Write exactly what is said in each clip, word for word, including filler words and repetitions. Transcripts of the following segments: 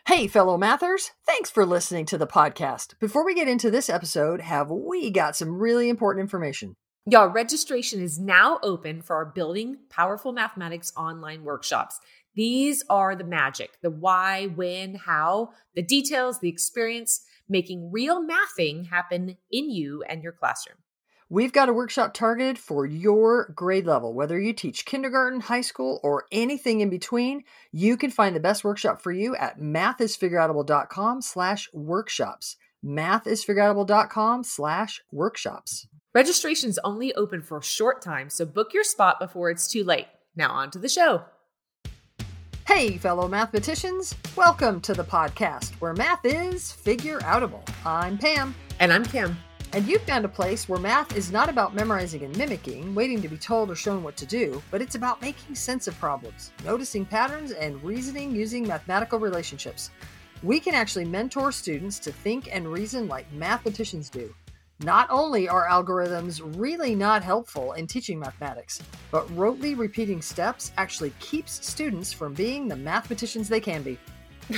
Hey, fellow mathers, thanks for listening to the podcast. Before we get into this episode, have we got some really important information? Y'all, registration is now open for our Building Powerful Mathematics online workshops. These are the magic, the why, when, how, the details, the experience, making real mathing happen in you and your classroom. We've got a workshop targeted for your grade level. Whether you teach kindergarten, high school, or anything in between, you can find the best workshop for you at mathisfigureoutable.com slash workshops. mathisfigureoutable.com slash workshops. Registration is only open for a short time, so book your spot before it's too late. Now on to the show. Hey, fellow mathematicians. Welcome to the podcast where math is figure-outable. I'm Pam. And I'm Kim. And you've found a place where math is not about memorizing and mimicking, waiting to be told or shown what to do, but it's about making sense of problems, noticing patterns, and reasoning using mathematical relationships. We can actually mentor students to think and reason like mathematicians do. Not only are algorithms really not helpful in teaching mathematics, but rotely repeating steps actually keeps students from being the mathematicians they can be.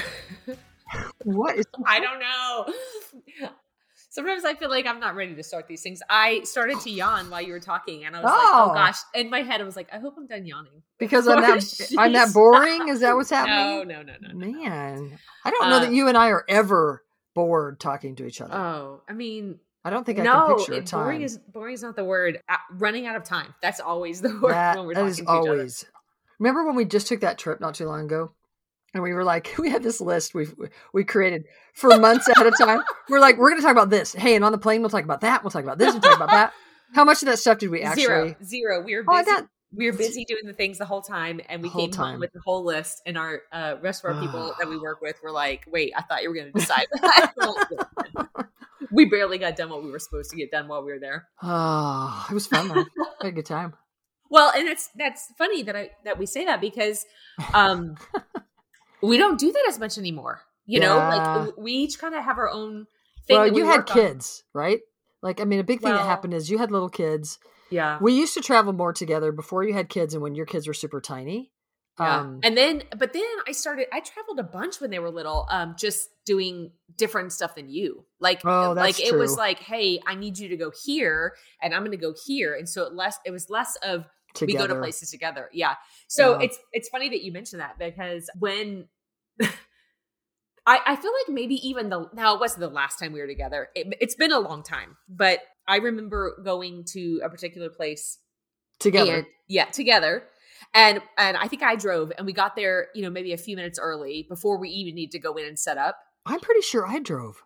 What is I don't know. Sometimes I feel like I'm not ready to start these things. I started to yawn while you were talking, and I was oh. like, "Oh gosh!" In my head, I was like, "I hope I'm done yawning." Because I'm that I'm that boring. Is that what's happening? No, no, no, no. Man, I don't know uh, that you and I are ever bored talking to each other. Oh, I mean, I don't think I no, can picture a time. Boring is boring is not the word. Uh, running out of time. That's always the word that, when we're that talking is to always. each other. Remember when we just took that trip not too long ago? And we were like, we had this list we we created for months ahead of time. We're like, we're going to talk about this. Hey, and on the plane, we'll talk about that. We'll talk about this. We'll talk about that. How much of that stuff did we actually? Zero. Zero. We were busy. Oh, that... We were busy doing the things the whole time, and we came time. home with the whole list. And our uh, rest of our people that we work with were like, "Wait, I thought you were going to decide that." We barely got done what we were supposed to get done while we were there. Oh, it was fun though. Had a good time. Well, and it's that's funny that I that we say that because. Um, We don't do that as much anymore. You yeah. know, like we each kind of have our own thing. Well, that we you had work kids, on. Right? Like, I mean, a big thing well, that happened is you had little kids. Yeah. We used to travel more together before you had kids and when your kids were super tiny. Yeah. Um, and then, but then I started, I traveled a bunch when they were little, um, just doing different stuff than you. Like, oh, that's like it true. was like, hey, I need you to go here and I'm going to go here. And so it less, it was less of, together. We go to places together. Yeah. So yeah. it's, it's funny that you mentioned that because when, I, I feel like maybe even the, now it wasn't the last time we were together. It, it's been a long time, but I remember going to a particular place together. And, yeah, together. And, and I think I drove and we got there, you know, maybe a few minutes early before we even need to go in and set up. I'm pretty sure I drove.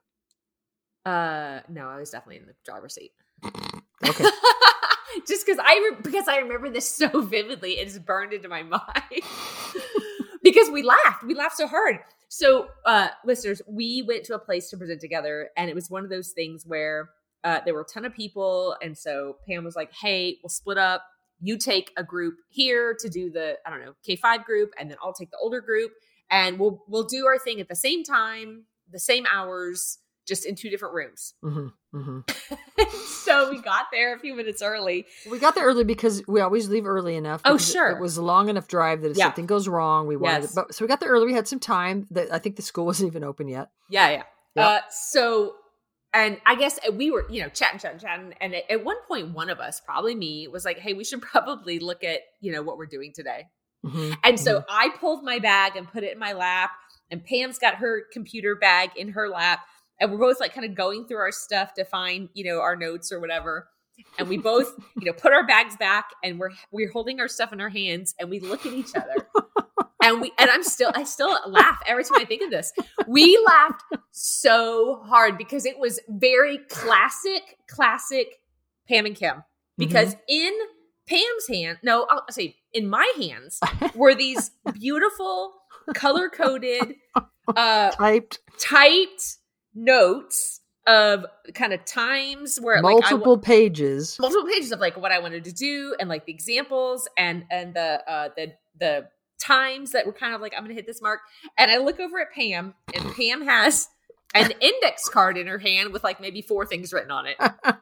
Uh, no, I was definitely in the driver's seat. Okay. Just because I, re- because I remember this so vividly, it's burned into my mind because we laughed, we laughed so hard. So, uh, listeners, we went to a place to present together, and it was one of those things where uh, there were a ton of people, and so Pam was like, "Hey, we'll split up. You take a group here to do the I don't know K five group, and then I'll take the older group, and we'll we'll do our thing at the same time, the same hours, just in two different rooms." Mm-hmm, mm-hmm. So we got there a few minutes early. We got there early because we always leave early enough. Oh, sure. It, it was a long enough drive that if yeah. something goes wrong, we wanted yes. it. But, so we got there early. We had some time. That I think the school wasn't even open yet. Yeah, yeah. Yep. Uh, so, and I guess we were, you know, chatting, chatting, chatting. And at, at one point, one of us, probably me, was like, "Hey, we should probably look at, you know, what we're doing today." Mm-hmm. And so mm-hmm. I pulled my bag and put it in my lap, and Pam's got her computer bag in her lap. And we're both like kind of going through our stuff to find, you know, our notes or whatever. And we both, you know, put our bags back and we're, we're holding our stuff in our hands and we look at each other and we, and I'm still, I still laugh every time I think of this. We laughed so hard because it was very classic, classic Pam and Kim, because mm-hmm. in Pam's hand, no, I'll say in my hands were these beautiful color coded, uh, typed, typed, notes of kind of times where multiple like I, pages, multiple pages of like what I wanted to do and like the examples and and the uh, the the times that were kind of like I'm gonna hit this mark. And I look over at Pam, and Pam has an index card in her hand with like maybe four things written on it.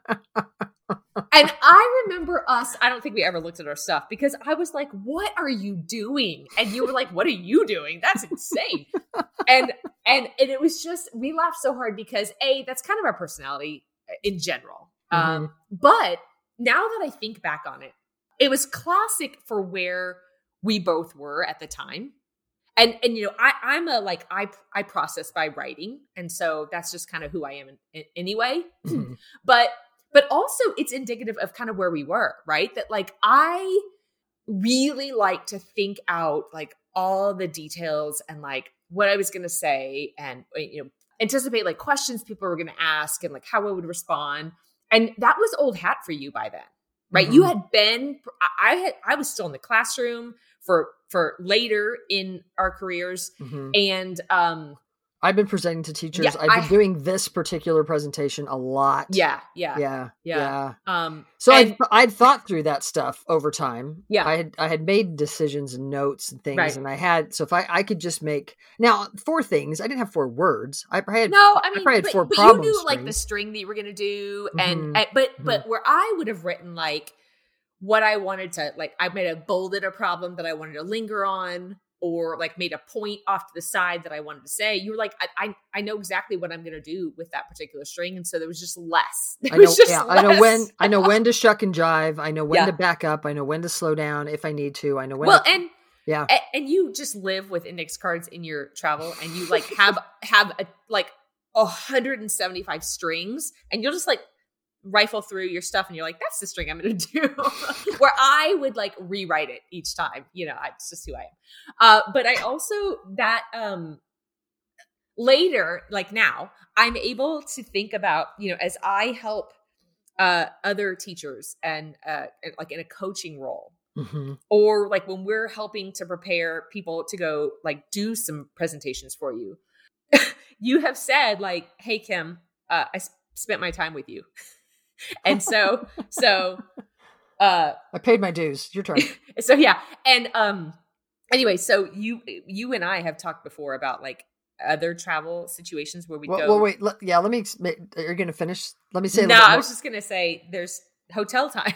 And I remember us, I don't think we ever looked at our stuff because I was like, "What are you doing?" And you were like, "What are you doing? That's insane." And and, and it was just, we laughed so hard because A, that's kind of our personality in general. Mm-hmm. Um, but now that I think back on it, it was classic for where we both were at the time. And, and, you know, I, I'm a, like, I, I process by writing. And so that's just kind of who I am in, in, anyway. Mm-hmm. But, but also it's indicative of kind of where we were, right? That like, I really like to think out like all the details and like what I was going to say and, you know, anticipate like questions people were going to ask and like how I would respond. And that was old hat for you by then, right? Mm-hmm. You had been, I had, I was still in the classroom for, for later in our careers. Mm-hmm. And, um, I've been presenting to teachers. Yeah, I've been I, doing this particular presentation a lot. Yeah, yeah, yeah, yeah. yeah. Um, so and, I'd, I'd thought through that stuff over time. Yeah, I had I had made decisions and notes and things, right. and I had so if I, I could just make now four things. I didn't have four words. I had no. I mean, I had but, four but problem you knew strings. like the string that you were going to do, and, Mm-hmm. and but mm-hmm. but where I would have written like what I wanted to like, I made a bolded a problem that I wanted to linger on. Or like made a point off to the side that I wanted to say. You were like, I I, I know exactly what I'm going to do with that particular string, and so there was just less. There I know, was just yeah, less. I know when I know when to shuck and jive. I know when yeah. to back up. I know when to slow down if I need to. I know when. Well, to, and yeah, and, and you just live with index cards in your travel, and you like have have a, like one hundred seventy-five strings, and you'll just like rifle through your stuff and you're like, that's the string I'm going to do. Where I would like rewrite it each time, you know, it's just who I am. Uh, but I also that, um, later, like now I'm able to think about, you know, as I help, uh, other teachers and, uh, like in a coaching role, mm-hmm. or like when we're helping to prepare people to go like do some presentations for you, you have said like, hey, Kim, uh, I sp- spent my time with you. And so, so, uh, I paid my dues. Your turn. So yeah. And, um, anyway, so you, you and I have talked before about like other travel situations where we well, go. Well, wait, let, yeah, let me, are you going to finish? Let me say, a no, little I more. was just going to say there's hotel time.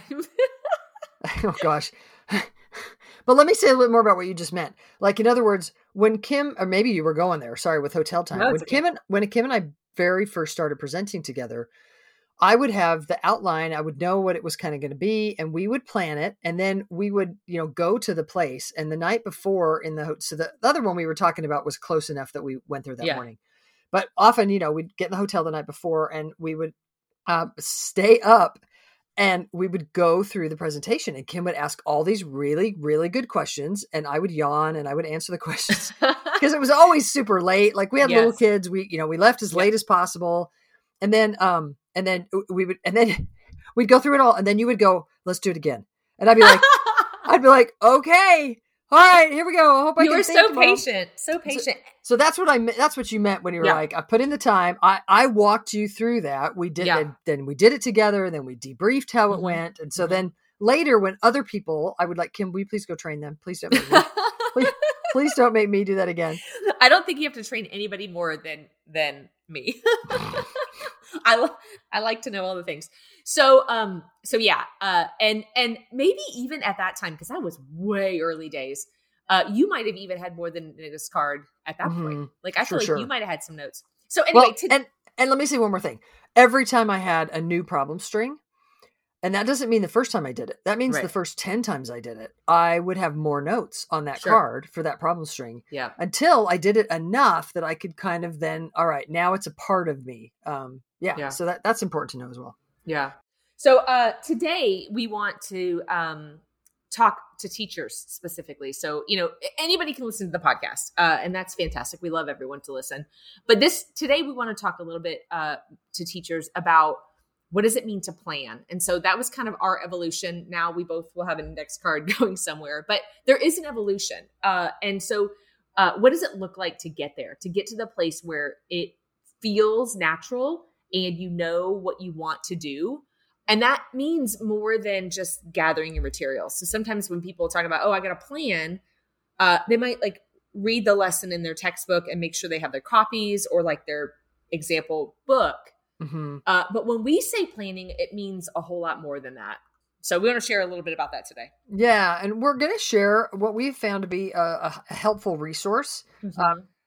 Oh gosh. But let me say a little bit more about what you just meant. Like, in other words, when Kim, or maybe you were going there, sorry, with hotel time, no, when okay. Kim and, when Kim and I very first started presenting together, I would have the outline. I would know what it was kind of going to be, and we would plan it. And then we would, you know, go to the place. And the night before in the, so the, the other one we were talking about was close enough that we went there that yeah. morning. But often, you know, we'd get in the hotel the night before and we would uh, stay up and we would go through the presentation, and Kim would ask all these really, really good questions. And I would yawn and I would answer the questions because it was always super late. Like we had yes. little kids. We, you know, we left as yep. late as possible. And then, um, and then we would, and then we'd go through it all. And then you would go, let's do it again. And I'd be like, I'd be like, okay, all right, here we go. I hope I you can were think so tomorrow. patient, so patient. So, so that's what I meant. That's what you meant when you were yeah. like, I put in the time. I, I walked you through that. We did, yeah. then, then we did it together. And then we debriefed how it mm-hmm. went. And so mm-hmm. then later when other people, I would like, Kim, will you please go train them? Please don't make me, please, please don't make me do that again. I don't think you have to train anybody more than, than me. I, I like to know all the things. So, um, so yeah. Uh, and, and maybe even at that time, cause that was way early days, uh, you might've even had more than this card at that mm-hmm. point. Like, I feel like sure. you might've had some notes. So anyway, well, to- and, and let me say one more thing. Every time I had a new problem string, and that doesn't mean the first time I did it. That means right. the first ten times I did it, I would have more notes on that sure. card for that problem string. Yeah. Until I did it enough that I could kind of then, all right, now it's a part of me. Um, yeah. yeah. So that, that's important to know as well. Yeah. So uh, today we want to um, talk to teachers specifically. So, you know, anybody can listen to the podcast uh, and that's fantastic. We love everyone to listen. But this today we want to talk a little bit uh, to teachers about what does it mean to plan? And so that was kind of our evolution. Now we both will have an index card going somewhere, but there is an evolution. Uh, and so uh, what does it look like to get there, to get to the place where it feels natural and you know what you want to do? And that means more than just gathering your materials. So sometimes when people talk about, oh, I got a plan, uh, they might like read the lesson in their textbook and make sure they have their copies or like their example book. Mm-hmm. Uh, but when we say planning, it means a whole lot more than that. So we want to share a little bit about that today. Yeah. And we're going to share what we've found to be a, a helpful resource. Mm-hmm. Um,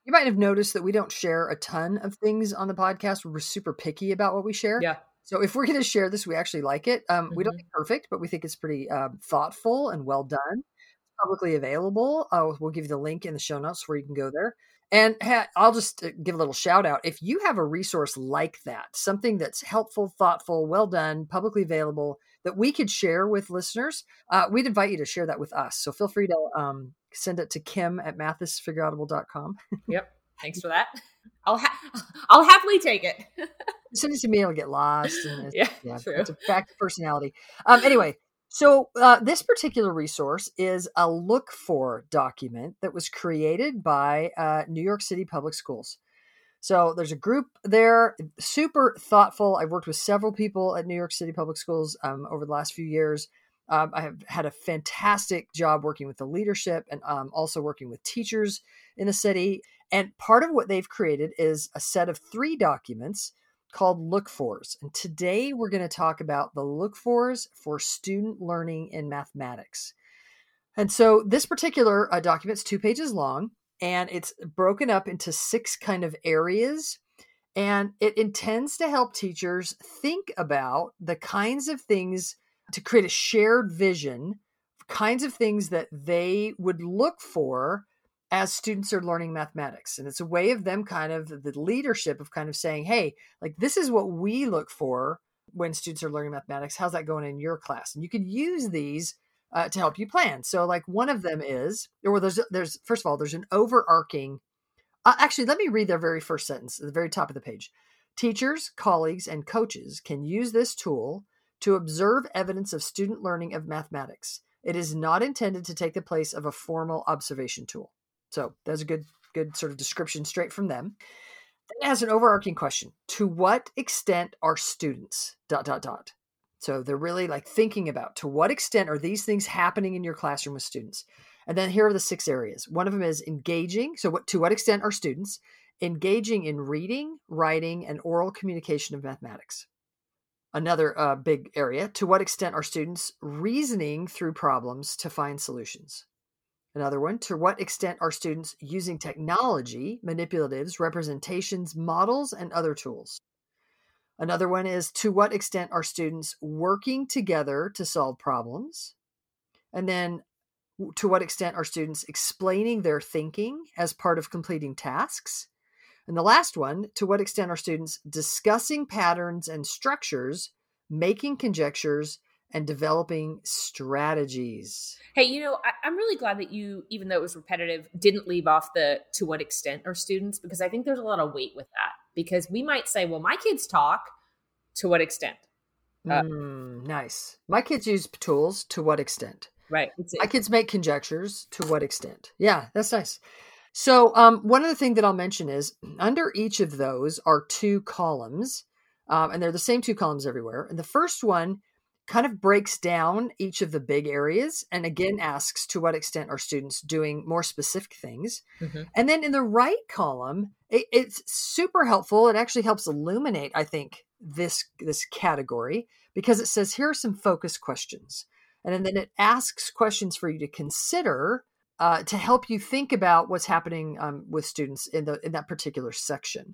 You might have noticed that we don't share a ton of things on the podcast. We're super picky about what we share. Yeah. So if we're going to share this, we actually like it. Um, Mm-hmm. We don't think perfect, but we think it's pretty um, thoughtful and well done. It's publicly available. Uh, we'll give you the link in the show notes where you can go there. And ha- I'll just give a little shout out. If you have a resource like that, something that's helpful, thoughtful, well done, publicly available, that we could share with listeners, uh, we'd invite you to share that with us. So feel free to um, send it to Kim at mathis figure outable dot com. Yep. Thanks for that. I'll ha- I'll happily take it. Send it to me, it'll get lost. And it's, yeah, yeah, true. It's a fact of personality. Um, anyway, so uh, this particular resource is a look for document that was created by uh, New York City Public Schools. So there's a group there, super thoughtful. I've worked with several people at New York City Public Schools um, over the last few years. Um, I have had a fantastic job working with the leadership and um, also working with teachers in the city. And part of what they've created is a set of three documents called Look Fors. And today we're going to talk about the Look Fors for student learning in mathematics. And so this particular uh, document is two pages long, and it's broken up into six kind of areas. And it intends to help teachers think about the kinds of things to create a shared vision, kinds of things that they would look for as students are learning mathematics. And it's a way of them kind of the leadership of kind of saying, hey, like this is what we look for when students are learning mathematics. How's that going in your class? And you could use these uh, to help you plan. So like one of them is, or there's, there's first of all, there's an overarching, uh, actually, let me read their very first sentence at the very top of the page. Teachers, colleagues, and coaches can use this tool to observe evidence of student learning of mathematics. It is not intended to take the place of a formal observation tool. So that's a good, good sort of description straight from them. Then it has an overarching question. To what extent are students, dot, dot, dot. So they're really like thinking about to what extent are these things happening in your classroom with students? And then here are the six areas. One of them is engaging. So what, to what extent are students engaging in reading, writing, and oral communication of mathematics? Another uh, big area. To what extent are students reasoning through problems to find solutions? Another one, to what extent are students using technology, manipulatives, representations, models, and other tools? Another one is, to what extent are students working together to solve problems? And then, to what extent are students explaining their thinking as part of completing tasks? And the last one, to what extent are students discussing patterns and structures, making conjectures, and developing strategies? Hey, you know, I, I'm really glad that you, even though it was repetitive, didn't leave off the to what extent are students, because I think there's a lot of weight with that. Because we might say, well, my kids talk, to what extent? Uh, mm, nice. My kids use tools, to what extent? Right. It's, my kids make conjectures, to what extent? Yeah, that's nice. So um, one other thing that I'll mention is under each of those are two columns, um, and they're the same two columns everywhere. And the first one kind of breaks down each of the big areas and again asks to what extent are students doing more specific things. Mm-hmm. And then in the right column, it, it's super helpful. It actually helps illuminate, I think, this, this category because it says, here are some focus questions. And then it asks questions for you to consider uh, to help you think about what's happening um, with students in the in that particular section.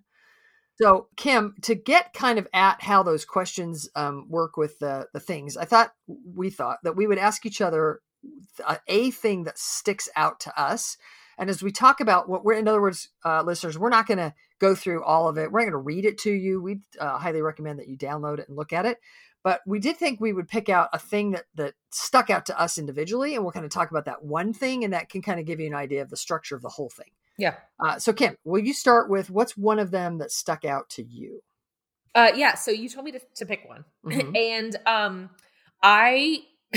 So, Kim, to get kind of at how those questions um, work with the, the things, I thought we thought that we would ask each other a, a thing that sticks out to us. And as we talk about what we're, in other words, uh, listeners, we're not going to go through all of it. We're not going to read it to you. We uh, highly recommend that you download it and look at it. But we did think we would pick out a thing that, that stuck out to us individually, and we'll kind of talk about that one thing, and that can kind of give you an idea of the structure of the whole thing. Yeah. Uh, so, Kim, will you start with what's one of them that stuck out to you? Uh, yeah. So you told me to, to pick one. Mm-hmm. And um, I,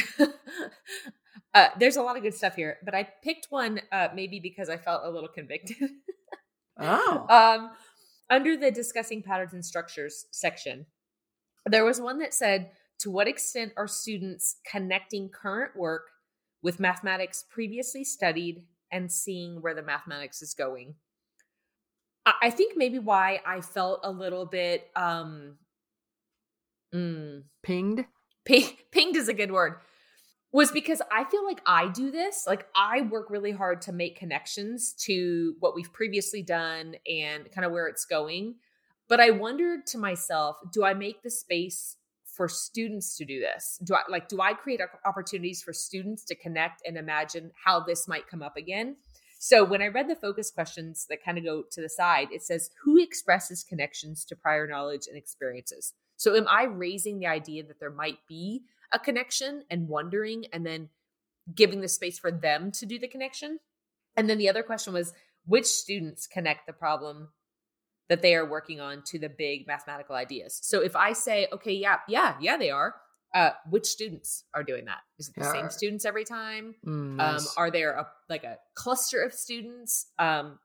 uh, there's a lot of good stuff here, but I picked one uh, maybe because I felt a little convicted. Oh. Um, under the discussing patterns and structures section, there was one that said, to what extent are students connecting current work with mathematics previously studied and seeing where the mathematics is going? I think maybe why I felt a little bit um, mm, pinged. P- pinged is a good word. was because I feel like I do this. Like I work really hard to make connections to what we've previously done and kind of where it's going. But I wondered to myself, do I make the space for students to do this? Do I like, do I create opportunities for students to connect and imagine how this might come up again? So when I read the focus questions that kind of go to the side, it says, who expresses connections to prior knowledge and experiences? So am I raising the idea that there might be a connection and wondering, and then giving the space for them to do the connection? And then the other question was, which students connect the problem that they are working on to the big mathematical ideas? So if I say, okay, yeah, yeah, yeah, they are, uh, which students are doing that? Is it the yeah. same students every time? Mm, nice. Um, are there a, like a cluster of students? Um,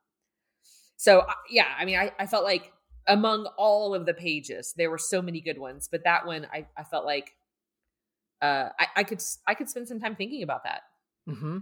so uh, yeah, I mean, I, I felt like among all of the pages, there were so many good ones, but that one, I, I felt like uh, I, I could, I could spend some time thinking about that. Mm-hmm.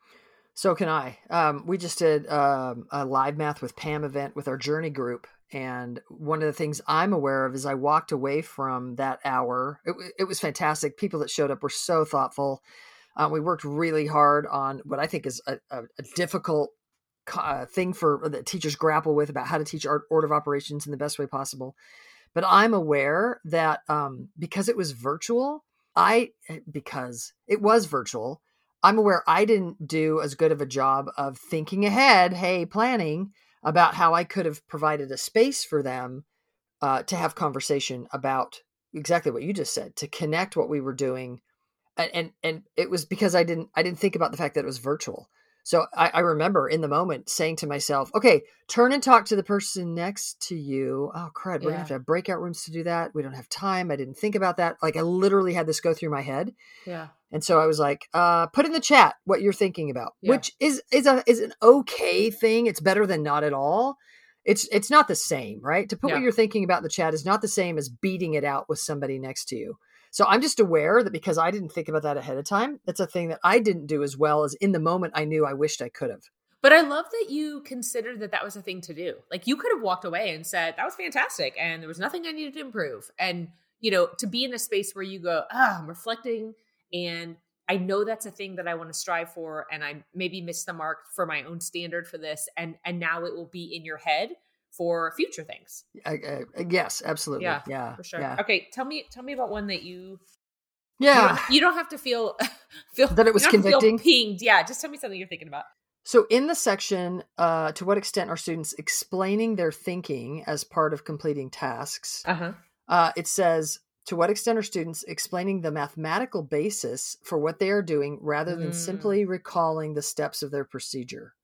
So can I. Um, we just did um, a live math with Pam event with our Journey group. And one of the things I'm aware of is I walked away from that hour. It, it was fantastic. People that showed up were so thoughtful. Um, we worked really hard on what I think is a, a, a difficult uh, thing for that teachers grapple with about how to teach art, order of operations in the best way possible. But I'm aware that um, because it was virtual, I, because it was virtual, I'm aware I didn't do as good of a job of thinking ahead, hey, planning about how I could have provided a space for them uh, to have conversation about exactly what you just said, to connect what we were doing. And, and, and it was because I didn't, I didn't think about the fact that it was virtual. So I, I remember in the moment saying to myself, okay, turn and talk to the person next to you. Oh, crud. We're yeah. going to have to have breakout rooms to do that. We don't have time. I didn't think about that. Like I literally had this go through my head. Yeah. And so I was like, uh, put in the chat what you're thinking about, yeah. which is, is a, is an okay thing. It's better than not at all. It's, it's not the same, right? To put yeah. what you're thinking about in the chat is not the same as beating it out with somebody next to you. So I'm just aware that because I didn't think about that ahead of time, that's a thing that I didn't do as well as in the moment I knew I wished I could have. But I love that you considered that that was a thing to do. Like you could have walked away and said, that was fantastic. And there was nothing I needed to improve. And, you know, to be in a space where you go, ah, I'm reflecting and I know that's a thing that I want to strive for. And I maybe missed the mark for my own standard for this. And, and now it will be in your head for future things. I, I, yes, absolutely. Yeah, yeah, for sure. Yeah. Okay. Tell me, tell me about one that you, yeah, you don't, you don't have to feel, feel that it was convicting. Pinged. Yeah. Just tell me something you're thinking about. So in the section, uh, to what extent are students explaining their thinking as part of completing tasks? Uh-huh. Uh, it says, to what extent are students explaining the mathematical basis for what they are doing rather than mm. simply recalling the steps of their procedure?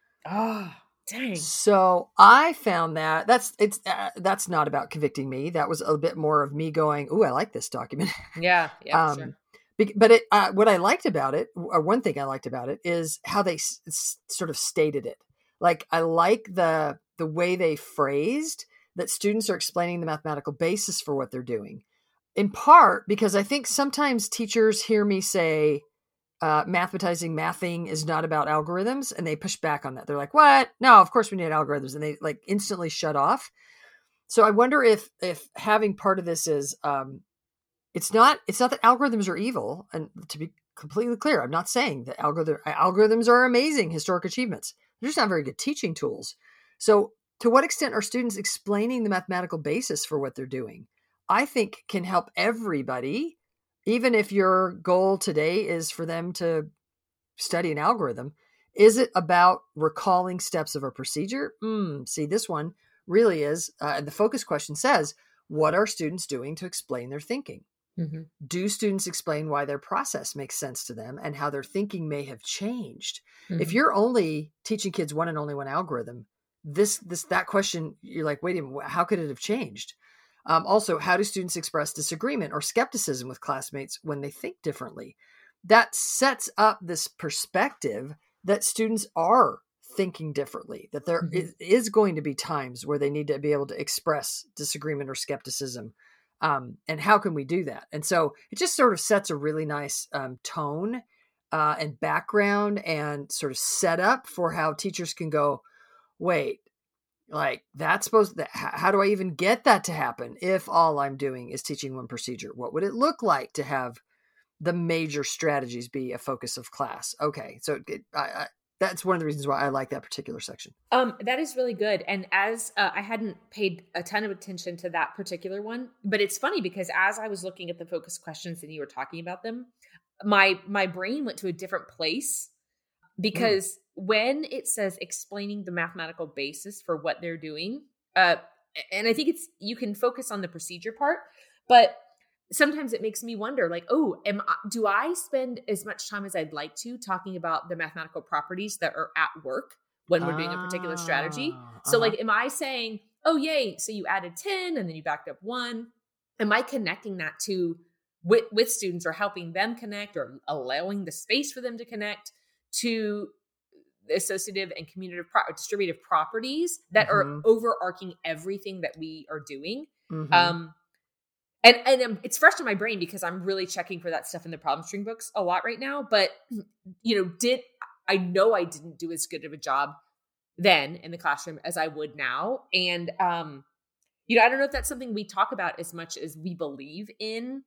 Oh, dang. So I found that that's, it's, uh, that's not about convicting me. That was a bit more of me going, ooh, I like this document. Yeah. Yeah. um, sure. But it, uh, what I liked about it, or one thing I liked about it, is how they s- s- sort of stated it. Like I like the the way they phrased that students are explaining the mathematical basis for what they're doing. In part because I think sometimes teachers hear me say, uh, mathematizing, mathing is not about algorithms, and they push back on that. They're like, "What? No, of course we need algorithms," and they like instantly shut off. So I wonder if if having part of this is. Um, It's not, it's not that algorithms are evil. And to be completely clear, I'm not saying that algorithm, algorithms are amazing historic achievements. They're just not very good teaching tools. So to what extent are students explaining the mathematical basis for what they're doing? I think can help everybody, even if your goal today is for them to study an algorithm. Is it about recalling steps of a procedure? Mm, see, this one really is, uh, and the focus question says, what are students doing to explain their thinking? Mm-hmm. Do students explain why their process makes sense to them and how their thinking may have changed? Mm-hmm. If you're only teaching kids one and only one algorithm, this, this, that question, you're like, wait a minute, how could it have changed? Um, also, how do students express disagreement or skepticism with classmates when they think differently? That sets up this perspective that students are thinking differently, that there mm-hmm. is, is going to be times where they need to be able to express disagreement or skepticism. Um, and how can we do that? And so it just sort of sets a really nice um, tone uh, and background and sort of setup for how teachers can go, wait, like that's supposed to, how do I even get that to happen if all I'm doing is teaching one procedure? What would it look like to have the major strategies be a focus of class? Okay. So it, I, I, that's one of the reasons why I like that particular section. Um, that is really good. And as uh, I hadn't paid a ton of attention to that particular one, but it's funny because as I was looking at the focus questions and you were talking about them, my, my brain went to a different place because mm. when it says explaining the mathematical basis for what they're doing, uh, and I think it's, you can focus on the procedure part, but sometimes it makes me wonder, like, oh, am I, do I spend as much time as I'd like to talking about the mathematical properties that are at work when we're doing a particular strategy? Uh-huh. So like, am I saying, oh, yay, so you added ten and then you backed up one? Am I connecting that to with, with students or helping them connect or allowing the space for them to connect to the associative and commutative pro- distributive properties that mm-hmm. are overarching everything that we are doing? Mm-hmm. Um, And and um, it's fresh in my brain because I'm really checking for that stuff in the problem string books a lot right now. But, you know, did I know I didn't do as good of a job then in the classroom as I would now. And, um, you know, I don't know if that's something we talk about as much as we believe in.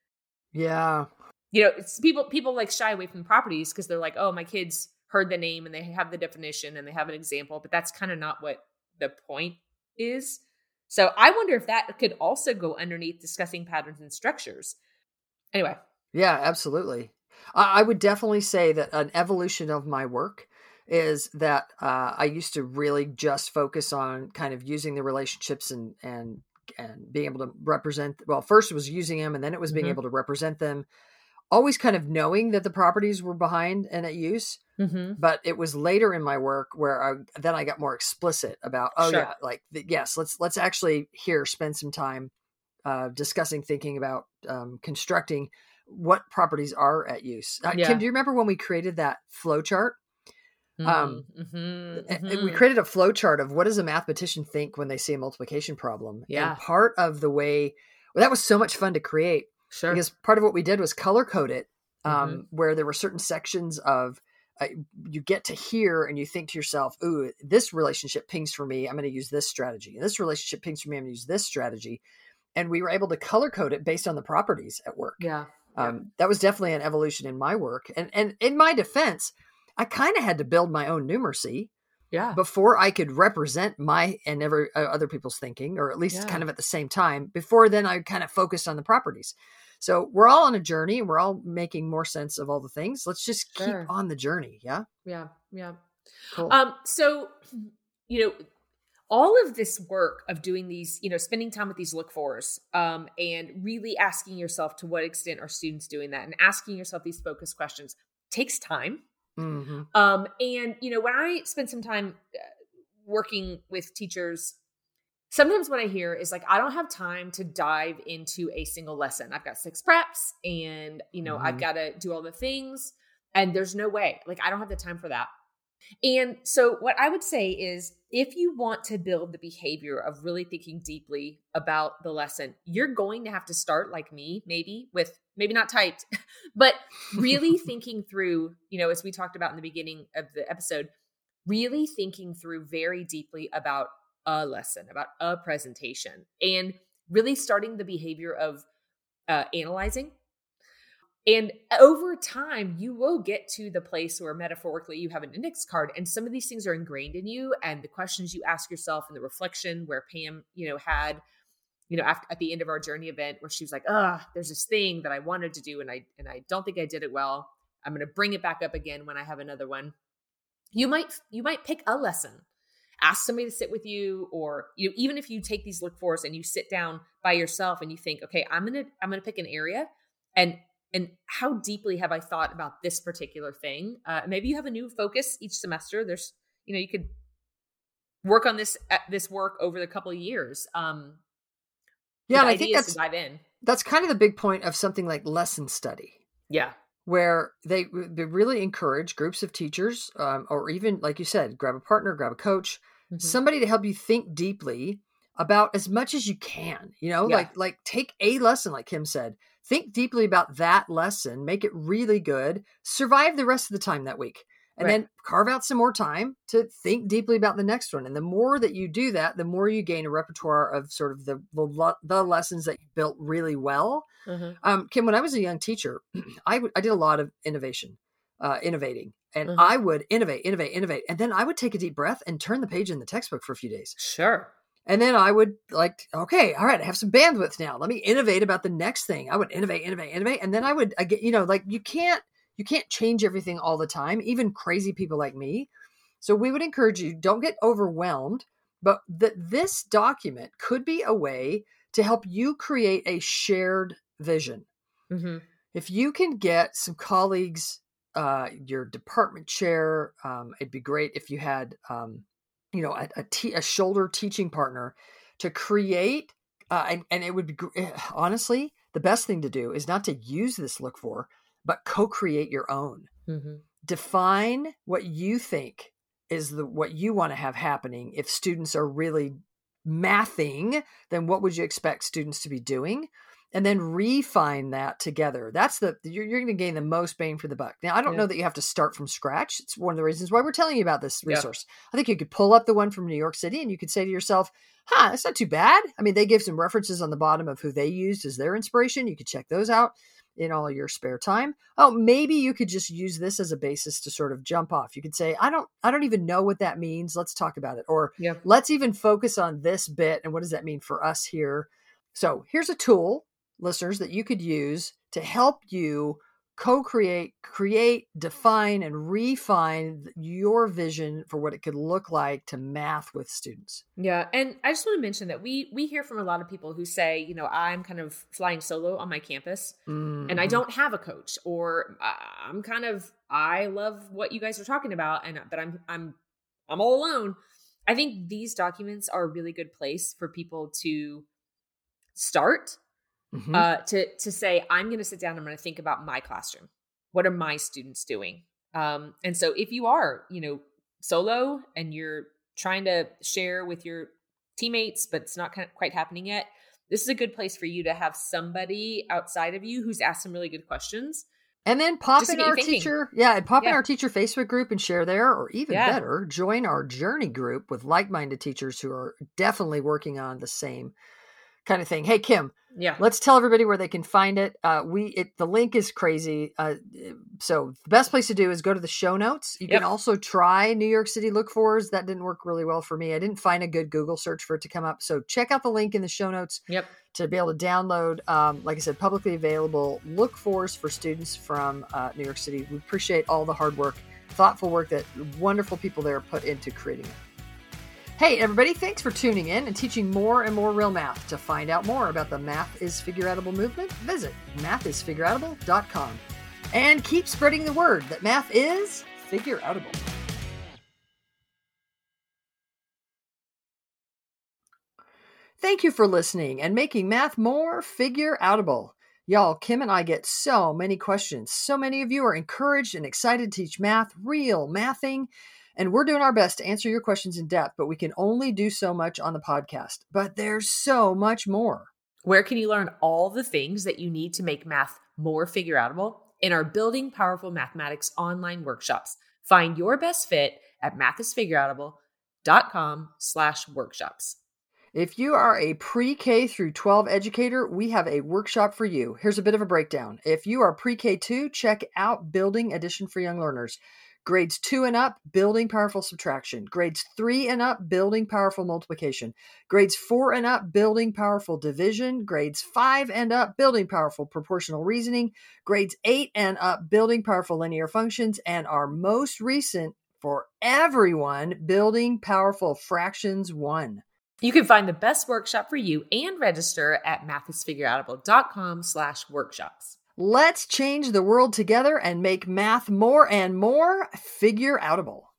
Yeah. You know, it's people, people like shy away from properties because they're like, oh, my kids heard the name and they have the definition and they have an example, but that's kind of not what the point is. So I wonder if that could also go underneath discussing patterns and structures. Anyway. Yeah, absolutely. I, I would definitely say that an evolution of my work is that uh, I used to really just focus on kind of using the relationships and and and being able to represent. Well, first it was using them, and then it was being mm-hmm. able to represent them. Always kind of knowing that the properties were behind and at use. Mm-hmm. But it was later in my work where I, then I got more explicit about, oh sure. yeah, like, yes, let's, let's actually here spend some time uh, discussing, thinking about um, constructing what properties are at use. Uh, yeah. Kim, do you remember when we created that flow chart? Mm-hmm. Um, mm-hmm. And we created a flow chart of what does a mathematician think when they see a multiplication problem? Yeah. And part of the way, well, that was so much fun to create. Sure. Because part of what we did was color code it, um, mm-hmm. where there were certain sections of, uh, you get to hear and you think to yourself, ooh, this relationship pings for me, I'm going to use this strategy. And this relationship pings for me, I'm going to use this strategy. And we were able to color code it based on the properties at work. Yeah. Um, yeah. That was definitely an evolution in my work. And, and in my defense, I kind of had to build my own numeracy. Yeah. Before I could represent my and every, uh, other people's thinking, or at least yeah. kind of at the same time. Before then, I kind of focused on the properties. So we're all on a journey. We're all making more sense of all the things. Let's just keep sure. on the journey. Yeah. Yeah. Yeah. Cool. Um, so, you know, all of this work of doing these, you know, spending time with these look fors, um, and really asking yourself to what extent are students doing that, and asking yourself these focus questions takes time. Mm-hmm. Um, and, you know, when I spend some time working with teachers, sometimes what I hear is like, I don't have time to dive into a single lesson. I've got six preps and, you know, mm-hmm. I've got to do all the things and there's no way, like, I don't have the time for that. And so what I would say is if you want to build the behavior of really thinking deeply about the lesson, you're going to have to start like me, maybe with maybe not typed, but really thinking through, you know, as we talked about in the beginning of the episode, really thinking through very deeply about a lesson, about a presentation, and really starting the behavior of uh, analyzing. And over time, you will get to the place where metaphorically you have an index card and some of these things are ingrained in you, and the questions you ask yourself and the reflection where Pam, you know, had, you know, after, at the end of our journey event where she was like, ah, there's this thing that I wanted to do and I, and I don't think I did it well. I'm going to bring it back up again when I have another one. You might, you might pick a lesson, ask somebody to sit with you, or, you know, even if you take these look fors and you sit down by yourself and you think, okay, I'm going to, I'm going to pick an area and And how deeply have I thought about this particular thing? Uh, maybe you have a new focus each semester. There's, you know, you could work on this this work over the couple of years. Um, yeah, and I think that's to dive in. That's kind of the big point of something like lesson study. Yeah, where they they really encourage groups of teachers, um, or even like you said, grab a partner, grab a coach, mm-hmm. somebody to help you think deeply about as much as you can. You know, yeah. like like take a lesson, like Kim said. Think deeply about that lesson, make it really good, survive the rest of the time that week. And right. then carve out some more time to think deeply about the next one. And the more that you do that, the more you gain a repertoire of sort of the the, the lessons that you built really well. Mm-hmm. Um, Kim, when I was a young teacher, I, w- I did a lot of innovation, uh, innovating. And mm-hmm. I would innovate, innovate, innovate. And then I would take a deep breath and turn the page in the textbook for a few days. Sure. And then I would like, okay, all right, I have some bandwidth now. Let me innovate about the next thing. I would innovate, innovate, innovate. And then I would, I get, you know, like you can't, you can't change everything all the time, even crazy people like me. So we would encourage you, don't get overwhelmed, but that this document could be a way to help you create a shared vision. Mm-hmm. If you can get some colleagues, uh, your department chair, um, it'd be great if you had, um, you know, a, a, te- a shoulder teaching partner to create, uh, and, and it would be, honestly, the best thing to do is not to use this look for, but co-create your own. Mm-hmm. Define what you think is the what you want to have happening. If students are really mathing, then what would you expect students to be doing? And then refine that together. That's the, you're, you're going to gain the most bang for the buck. Now, I don't yeah. know that you have to start from scratch. It's one of the reasons why we're telling you about this resource. Yeah. I think you could pull up the one from New York City and you could say to yourself, huh, that's not too bad. I mean, they give some references on the bottom of who they used as their inspiration. You could check those out in all your spare time. Oh, maybe you could just use this as a basis to sort of jump off. You could say, I don't, I don't even know what that means. Let's talk about it. Or yeah. let's even focus on this bit. And what does that mean for us here? So here's a tool, listeners, that you could use to help you co-create, create, define, and refine your vision for what it could look like to math with students. Yeah. And I just want to mention that we we hear from a lot of people who say, you know, I'm kind of flying solo on my campus mm-hmm. and I don't have a coach, or I'm kind of, I love what you guys are talking about, and but I'm I'm I'm all alone. I think these documents are a really good place for people to start. Mm-hmm. Uh, to to say, I'm going to sit down, I'm going to think about my classroom. What are my students doing? Um, and so if you are, you know, solo and you're trying to share with your teammates, but it's not quite happening yet, this is a good place for you to have somebody outside of you who's asked some really good questions. And then pop in our teacher, yeah, and pop yeah. in our teacher Facebook group and share there, or even yeah. better, join our journey group with like-minded teachers who are definitely working on the same kind of thing. Hey, Kim, yeah, let's tell everybody where they can find it. Uh, we, it, the link is crazy. Uh, so the best place to do is go to the show notes. You yep. can also try New York City Look Fors. That didn't work really well for me. I didn't find a good Google search for it to come up. So check out the link in the show notes yep. to be able to download, um, like I said, publicly available Look Fors for students from uh, New York City. We appreciate all the hard work, thoughtful work that wonderful people there put into creating it. Hey, everybody, thanks for tuning in and teaching more and more real math. To find out more about the Math is Figureoutable movement, visit math is figureoutable dot com. And keep spreading the word that math is figureoutable. Thank you for listening and making math more figureoutable. Y'all, Kim and I get so many questions. So many of you are encouraged and excited to teach math, real mathing. And we're doing our best to answer your questions in depth, but we can only do so much on the podcast. But there's so much more. Where can you learn all the things that you need to make math more figureoutable? In our Building Powerful Mathematics online workshops. Find your best fit at math is figureoutable dot com slash workshops. If you are a pre-K through twelve educator, we have a workshop for you. Here's a bit of a breakdown. If you are pre-K two, check out Building Addition for Young Learners. Grades two and up, Building Powerful Subtraction. Grades three and up, Building Powerful Multiplication. Grades four and up, Building Powerful Division. Grades five and up, Building Powerful Proportional Reasoning. Grades eight and up, Building Powerful Linear Functions. And our most recent for everyone, Building Powerful Fractions one. You can find the best workshop for you and register at math is figureoutable dot com slash workshops. Let's change the world together and make math more and more figureoutable.